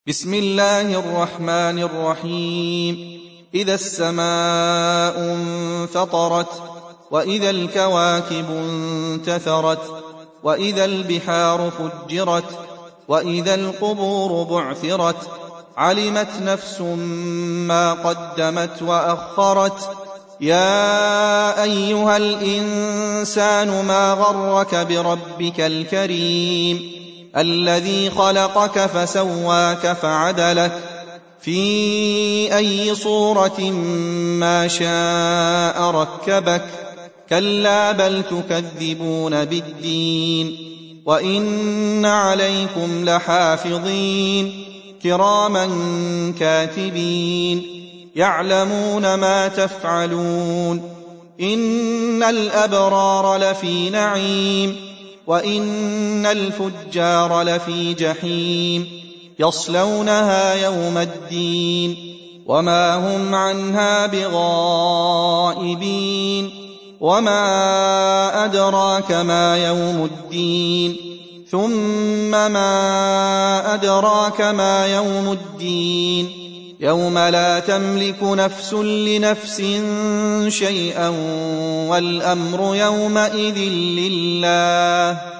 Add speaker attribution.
Speaker 1: بسم الله الرحمن الرحيم. إذا السماء انفطرت، وإذا الكواكب انتثرت، وإذا البحار فجرت، وإذا القبور بعثرت، علمت نفس ما قدمت وأخرت. يا أيها الإنسان ما غرك بربك الكريم الذي خلقك فسواك فعدلك في أي صورة ما شاء ركبك. كلا بل تكذبون بالدين، وإن عليكم لحافظين كراما كاتبين يعلمون ما تفعلون. إن الأبرار لفي نعيم، وإن الفجار لفي جحيم يصلونها يوم الدين وما هم عنها بغائبين. وما أدراك ما يوم الدين، ثم ما أدراك ما يوم الدين، يوم لا تملك نفس لنفس شيئا والأمر يومئذ لله.